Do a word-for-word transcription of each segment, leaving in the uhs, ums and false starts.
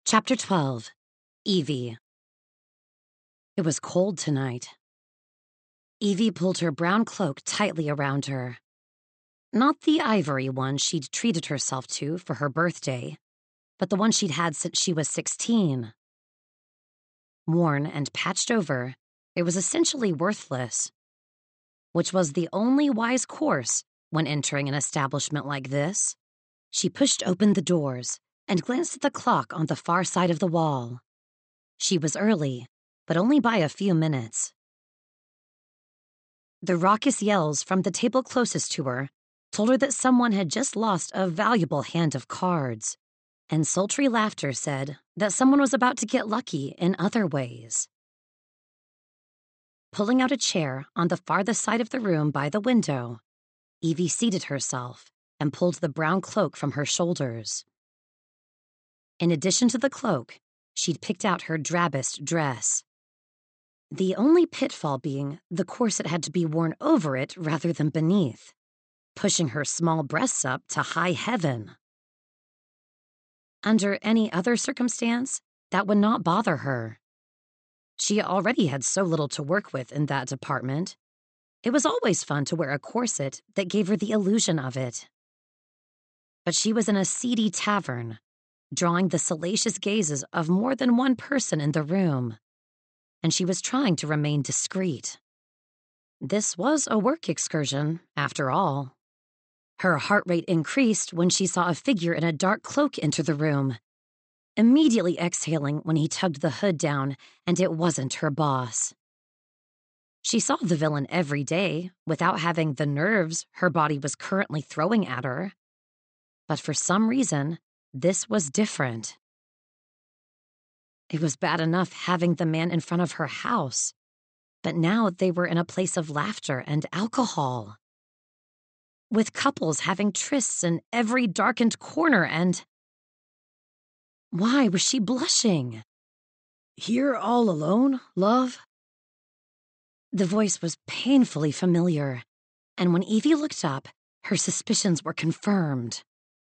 Chapter twelve. Evie. It was cold tonight. Evie pulled her brown cloak tightly around her. Not the ivory one she'd treated herself to for her birthday, but the one she'd had since she was sixteen. Worn and patched over, it was essentially worthless, which was the only wise course when entering an establishment like this. She pushed open the doors and glanced at the clock on the far side of the wall. She was early, but only by a few minutes. The raucous yells from the table closest to her told her that someone had just lost a valuable hand of cards, and sultry laughter said that someone was about to get lucky in other ways. Pulling out a chair on the farthest side of the room by the window, Evie seated herself and pulled the brown cloak from her shoulders. In addition to the cloak, she'd picked out her drabbest dress. The only pitfall being the corset had to be worn over it rather than beneath, pushing her small breasts up to high heaven. Under any other circumstance, that would not bother her. She already had so little to work with in that department. It was always fun to wear a corset that gave her the illusion of it. But she was in a seedy tavern, drawing the salacious gazes of more than one person in the room, and she was trying to remain discreet. This was a work excursion, after all. Her heart rate increased when she saw a figure in a dark cloak enter the room, immediately exhaling when he tugged the hood down and it wasn't her boss. She saw the villain every day without having the nerves her body was currently throwing at her. But for some reason, this was different. It was bad enough having the man in front of her house, but now they were in a place of laughter and alcohol, with couples having trysts in every darkened corner, and why was she blushing? Here all alone, love? The voice was painfully familiar, and when Evie looked up, her suspicions were confirmed.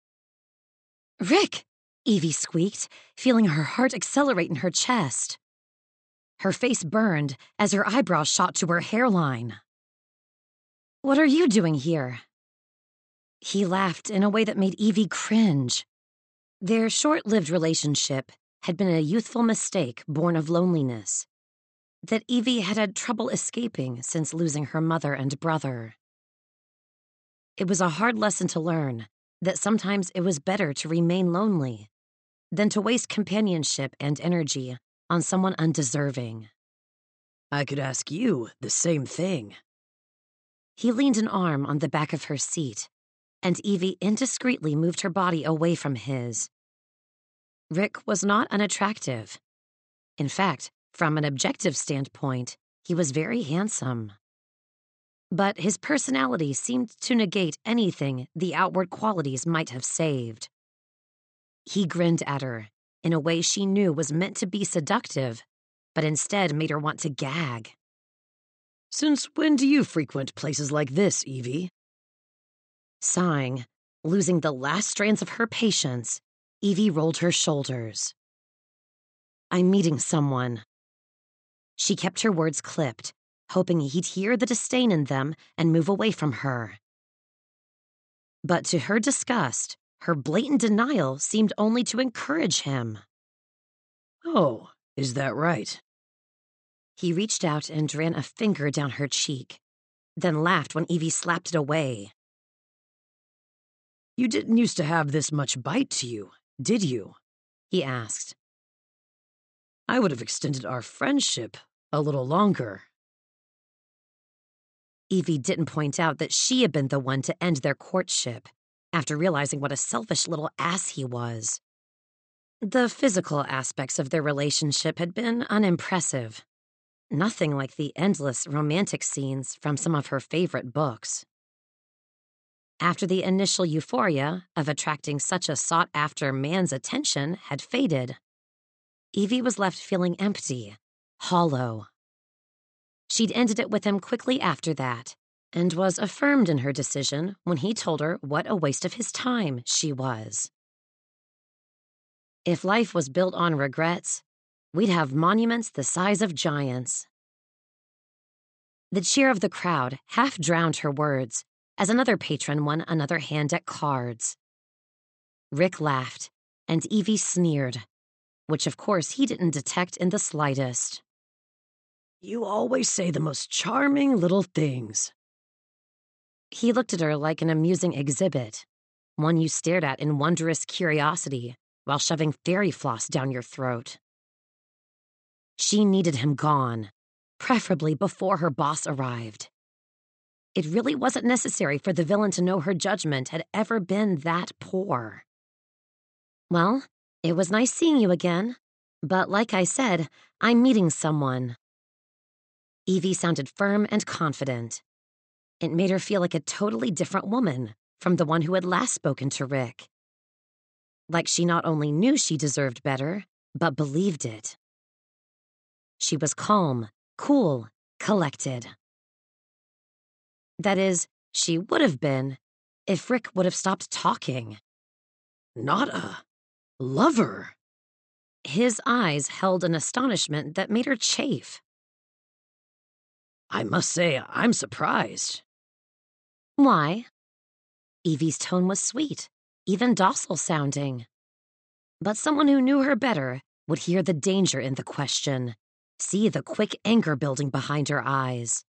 "Rick!" Evie squeaked, feeling her heart accelerate in her chest. Her face burned as her eyebrows shot to her hairline. "What are you doing here?" He laughed in a way that made Evie cringe. Their short-lived relationship had been a youthful mistake born of loneliness that Evie had had trouble escaping since losing her mother and brother. It was a hard lesson to learn that sometimes it was better to remain lonely than to waste companionship and energy on someone undeserving. I could ask you the same thing. He leaned an arm on the back of her seat, and Evie indiscreetly moved her body away from his. Rick was not unattractive. In fact, from an objective standpoint, he was very handsome. But his personality seemed to negate anything the outward qualities might have saved. He grinned at her in a way she knew was meant to be seductive, but instead made her want to gag. Since when do you frequent places like this, Evie? Sighing, losing the last strands of her patience, Evie rolled her shoulders. "I'm meeting someone." She kept her words clipped, hoping he'd hear the disdain in them and move away from her. But to her disgust, her blatant denial seemed only to encourage him. Oh, is that right? He reached out and ran a finger down her cheek, then laughed when Evie slapped it away. You didn't used to have this much bite to you, did you? He asked. I would have extended our friendship a little longer. Evie didn't point out that she had been the one to end their courtship, after realizing what a selfish little ass he was. The physical aspects of their relationship had been unimpressive. Nothing like the endless romantic scenes from some of her favorite books. After the initial euphoria of attracting such a sought-after man's attention had faded, Evie was left feeling empty, hollow. She'd ended it with him quickly after that, and was affirmed in her decision when he told her what a waste of his time she was. If life was built on regrets, we'd have monuments the size of giants. The cheer of the crowd half drowned her words as another patron won another hand at cards. Rick laughed, and Evie sneered, which of course he didn't detect in the slightest. You always say the most charming little things. He looked at her like an amusing exhibit, one you stared at in wondrous curiosity while shoving fairy floss down your throat. She needed him gone, preferably before her boss arrived. It really wasn't necessary for the villain to know her judgment had ever been that poor. Well, it was nice seeing you again, but like I said, I'm meeting someone. Evie sounded firm and confident. It made her feel like a totally different woman from the one who had last spoken to Rick. Like she not only knew she deserved better, but believed it. She was calm, cool, collected. That is, she would have been if Rick would have stopped talking. Not a lover. His eyes held an astonishment that made her chafe. I must say, I'm surprised. Why? Evie's tone was sweet, even docile sounding. But someone who knew her better would hear the danger in the question, see the quick anger building behind her eyes.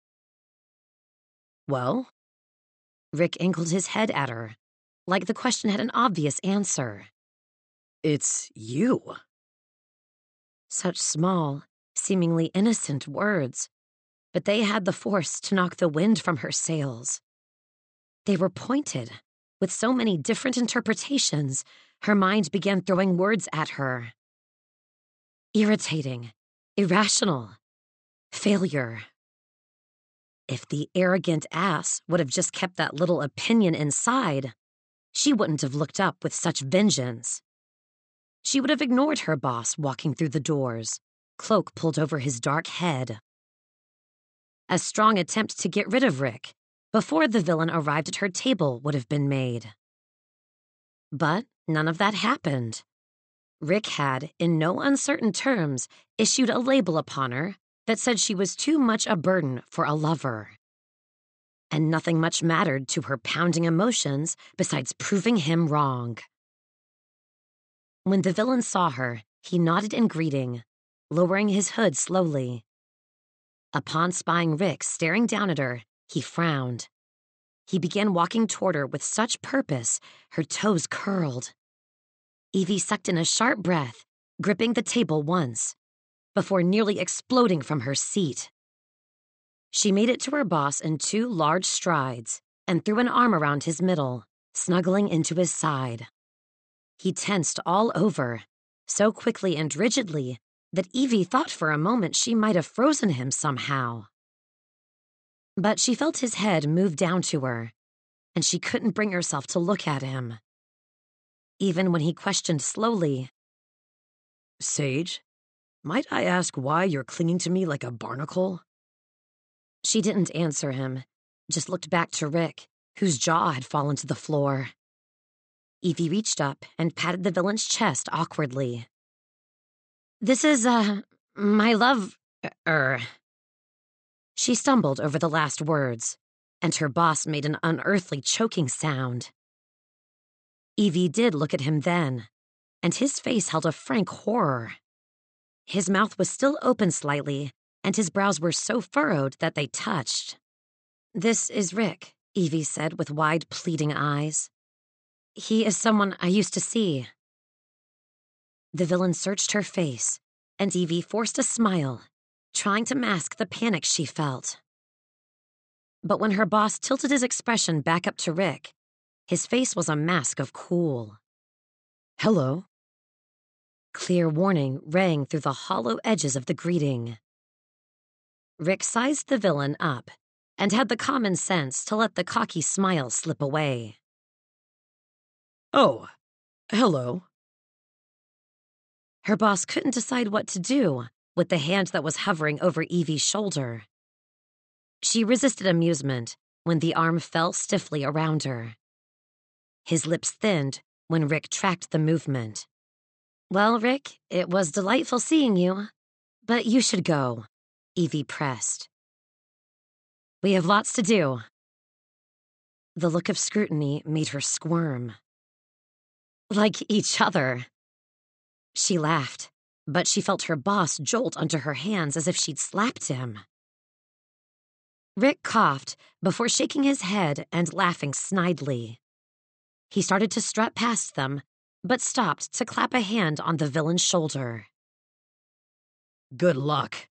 Well? Rick angled his head at her, like the question had an obvious answer. It's you. Such small, seemingly innocent words, but they had the force to knock the wind from her sails. They were pointed, with so many different interpretations, her mind began throwing words at her. Irritating, irrational, failure. If the arrogant ass would have just kept that little opinion inside, she wouldn't have looked up with such vengeance. She would have ignored her boss walking through the doors, cloak pulled over his dark head. A strong attempt to get rid of Rick before the villain arrived at her table would have been made. But none of that happened. Rick had, in no uncertain terms, issued a label upon her that said she was too much a burden for a lover. And nothing much mattered to her pounding emotions besides proving him wrong. When the villain saw her, he nodded in greeting, lowering his hood slowly. Upon spying Rick staring down at her, he frowned. He began walking toward her with such purpose, her toes curled. Evie sucked in a sharp breath, gripping the table once, before nearly exploding from her seat. She made it to her boss in two large strides and threw an arm around his middle, snuggling into his side. He tensed all over, so quickly and rigidly that Evie thought for a moment she might have frozen him somehow. But she felt his head move down to her, and she couldn't bring herself to look at him. Even when he questioned slowly, Sage, might I ask why you're clinging to me like a barnacle? She didn't answer him, just looked back to Rick, whose jaw had fallen to the floor. Evie reached up and patted the villain's chest awkwardly. This is, uh, my love, er. She stumbled over the last words, and her boss made an unearthly choking sound. Evie did look at him then, and his face held a frank horror. His mouth was still open slightly, and his brows were so furrowed that they touched. This is Rick, Evie said with wide, pleading eyes. He is someone I used to see. The villain searched her face, and Evie forced a smile, trying to mask the panic she felt. But when her boss tilted his expression back up to Rick, his face was a mask of cool. Hello. Clear warning rang through the hollow edges of the greeting. Rick sized the villain up and had the common sense to let the cocky smile slip away. Oh, hello. Her boss couldn't decide what to do with the hand that was hovering over Evie's shoulder. She resisted amusement when the arm fell stiffly around her. His lips thinned when Rick tracked the movement. Well, Rick, it was delightful seeing you. But you should go, Evie pressed. We have lots to do. The look of scrutiny made her squirm. Like each other. She laughed, but she felt her boss jolt onto her hands as if she'd slapped him. Rick coughed before shaking his head and laughing snidely. He started to strut past them, but stopped to clap a hand on the villain's shoulder. Good luck.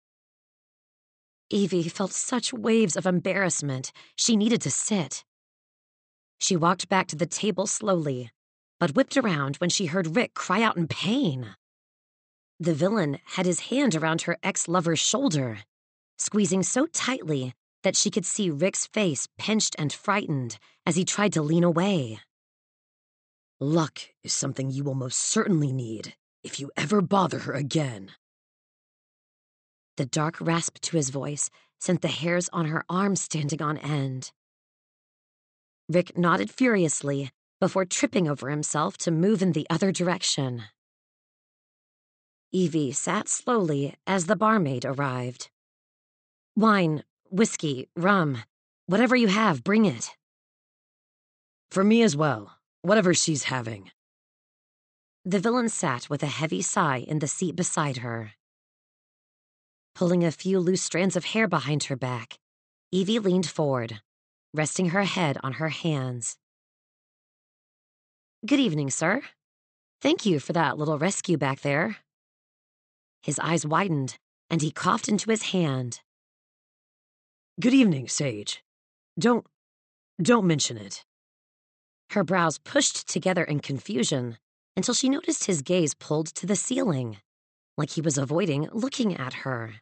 Evie felt such waves of embarrassment she needed to sit. She walked back to the table slowly, but whipped around when she heard Rick cry out in pain. The villain had his hand around her ex-lover's shoulder, squeezing so tightly that she could see Rick's face pinched and frightened as he tried to lean away. Luck is something you will most certainly need if you ever bother her again. The dark rasp to his voice sent the hairs on her arms standing on end. Rick nodded furiously before tripping over himself to move in the other direction. Evie sat slowly as the barmaid arrived. Wine, whiskey, rum, whatever you have, bring it. For me as well, whatever she's having. The villain sat with a heavy sigh in the seat beside her. Pulling a few loose strands of hair behind her back, Evie leaned forward, resting her head on her hands. Good evening, sir. Thank you for that little rescue back there. His eyes widened, and he coughed into his hand. Good evening, Sage. Don't, don't mention it. Her brows pushed together in confusion until she noticed his gaze pulled to the ceiling, like he was avoiding looking at her.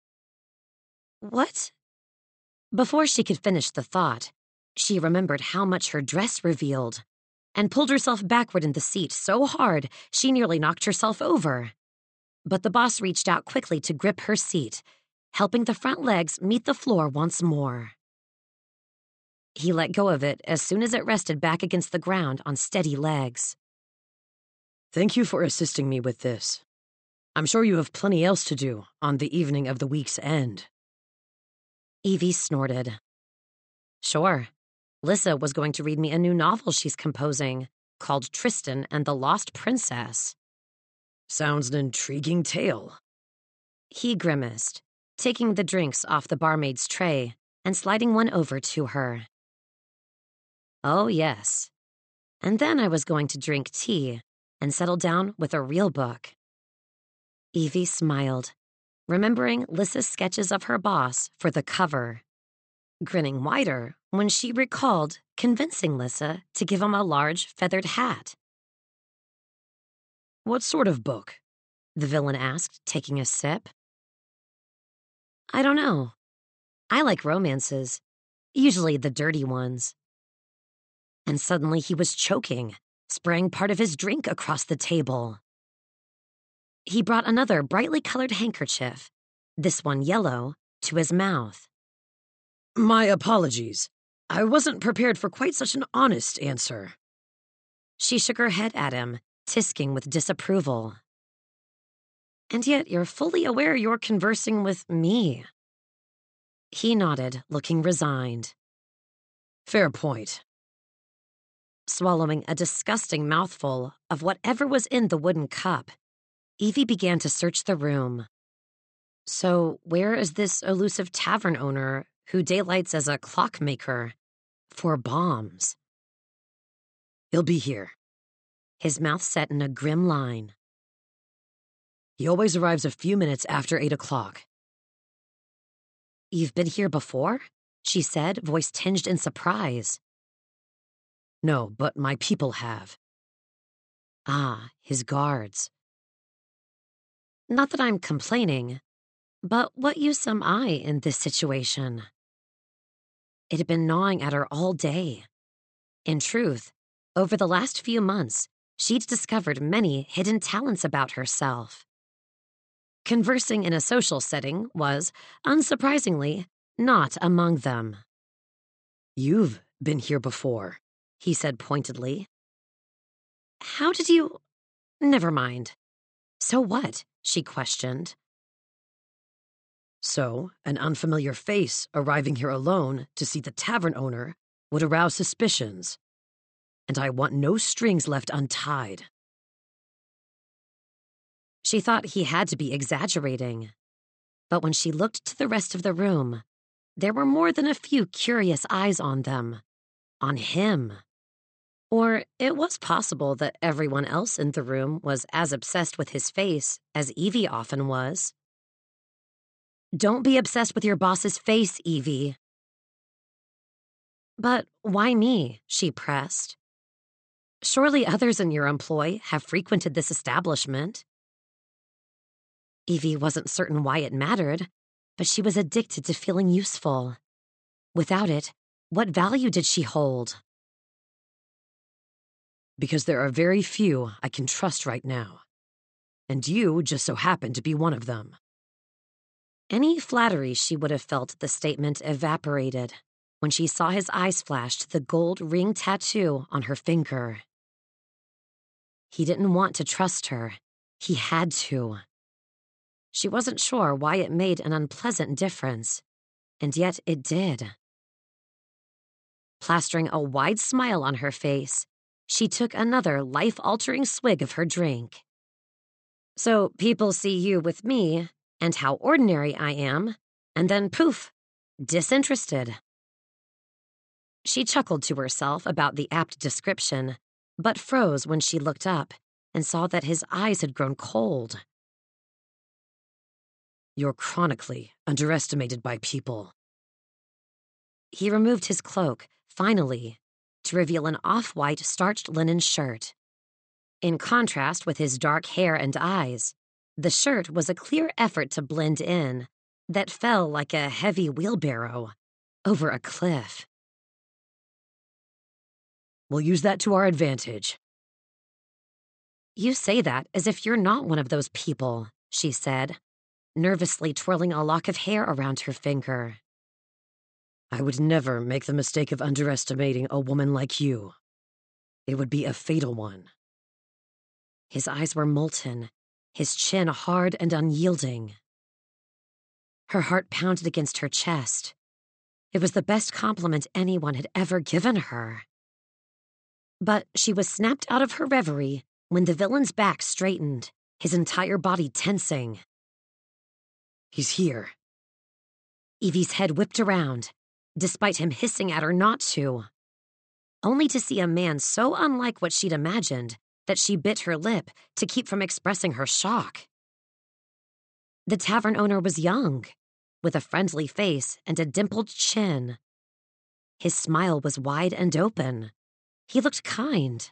What? Before she could finish the thought, she remembered how much her dress revealed and pulled herself backward in the seat so hard she nearly knocked herself over. But the boss reached out quickly to grip her seat, helping the front legs meet the floor once more. He let go of it as soon as it rested back against the ground on steady legs. Thank you for assisting me with this. I'm sure you have plenty else to do on the evening of the week's end. Evie snorted. Sure. Lissa was going to read me a new novel she's composing, called Tristan and the Lost Princess. Sounds an intriguing tale. He grimaced, taking the drinks off the barmaid's tray and sliding one over to her. Oh, yes. And then I was going to drink tea and settle down with a real book. Evie smiled, remembering Lissa's sketches of her boss for the cover, grinning wider when she recalled convincing Lissa to give him a large feathered hat. What sort of book? The villain asked, taking a sip. I don't know. I like romances, usually the dirty ones. And suddenly he was choking, spraying part of his drink across the table. He brought another brightly colored handkerchief, this one yellow, to his mouth. My apologies. I wasn't prepared for quite such an honest answer. She shook her head at him, tisking with disapproval. And yet you're fully aware you're conversing with me. He nodded, looking resigned. Fair point. Swallowing a disgusting mouthful of whatever was in the wooden cup, Evie began to search the room. So where is this elusive tavern owner who daylights as a clockmaker for bombs? He'll be here. His mouth set in a grim line. He always arrives a few minutes after eight o'clock. You've been here before? She said, voice tinged in surprise. No, but my people have. Ah, his guards. Not that I'm complaining, but what use am I in this situation? It had been gnawing at her all day. In truth, over the last few months, she'd discovered many hidden talents about herself. Conversing in a social setting was, unsurprisingly, not among them. You've been here before, he said pointedly. How did you... Never mind. So what? She questioned. So, an unfamiliar face arriving here alone to see the tavern owner would arouse suspicions. And I want no strings left untied. She thought he had to be exaggerating. But when she looked to the rest of the room, there were more than a few curious eyes on them. On him. Or it was possible that everyone else in the room was as obsessed with his face as Evie often was. Don't be obsessed with your boss's face, Evie. But why me? She pressed. Surely others in your employ have frequented this establishment. Evie wasn't certain why it mattered, but she was addicted to feeling useful. Without it, what value did she hold? Because there are very few I can trust right now. And you just so happen to be one of them. Any flattery she would have felt at the statement evaporated when she saw his eyes flash to the gold ring tattoo on her finger. He didn't want to trust her. He had to. She wasn't sure why it made an unpleasant difference, and yet it did. Plastering a wide smile on her face, she took another life-altering swig of her drink. So people see you with me, and how ordinary I am, and then poof, disinterested. She chuckled to herself about the apt description, but froze when she looked up and saw that his eyes had grown cold. You're chronically underestimated by people. He removed his cloak, finally, to reveal an off-white starched linen shirt. In contrast with his dark hair and eyes, the shirt was a clear effort to blend in that fell like a heavy wheelbarrow over a cliff. We'll use that to our advantage. You say that as if you're not one of those people, she said, nervously twirling a lock of hair around her finger. I would never make the mistake of underestimating a woman like you. It would be a fatal one. His eyes were molten, his chin hard and unyielding. Her heart pounded against her chest. It was the best compliment anyone had ever given her. But she was snapped out of her reverie when the villain's back straightened, his entire body tensing. He's here. Evie's head whipped around, despite him hissing at her not to, only to see a man so unlike what she'd imagined that she bit her lip to keep from expressing her shock. The tavern owner was young, with a friendly face and a dimpled chin. His smile was wide and open. He looked kind.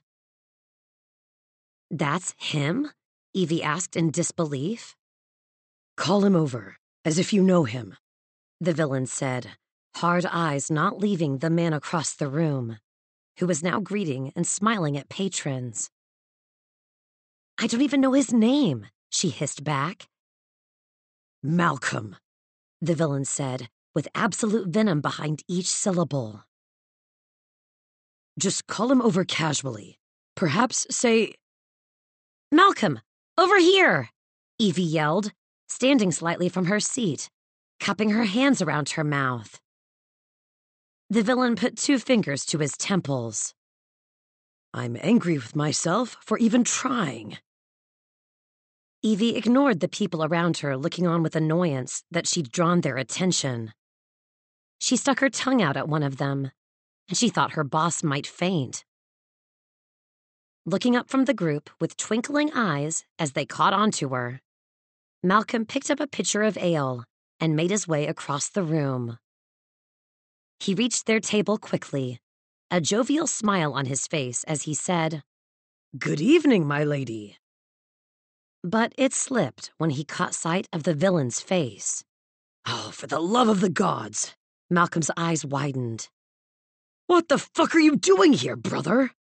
That's him? Evie asked in disbelief. Call him over, as if you know him, the villain said, hard eyes not leaving the man across the room, who was now greeting and smiling at patrons. I don't even know his name, she hissed back. Malcolm, the villain said, with absolute venom behind each syllable. Just call him over casually. Perhaps say... Malcolm, over here, Evie yelled, standing slightly from her seat, cupping her hands around her mouth. The villain put two fingers to his temples. I'm angry with myself for even trying. Evie ignored the people around her looking on with annoyance that she'd drawn their attention. She stuck her tongue out at one of them, and she thought her boss might faint. Looking up from the group with twinkling eyes as they caught on to her, Malcolm picked up a pitcher of ale and made his way across the room. He reached their table quickly, a jovial smile on his face as he said, Good evening, my lady. But it slipped when he caught sight of the villain's face. Oh, for the love of the gods! Malcolm's eyes widened. What the fuck are you doing here, brother?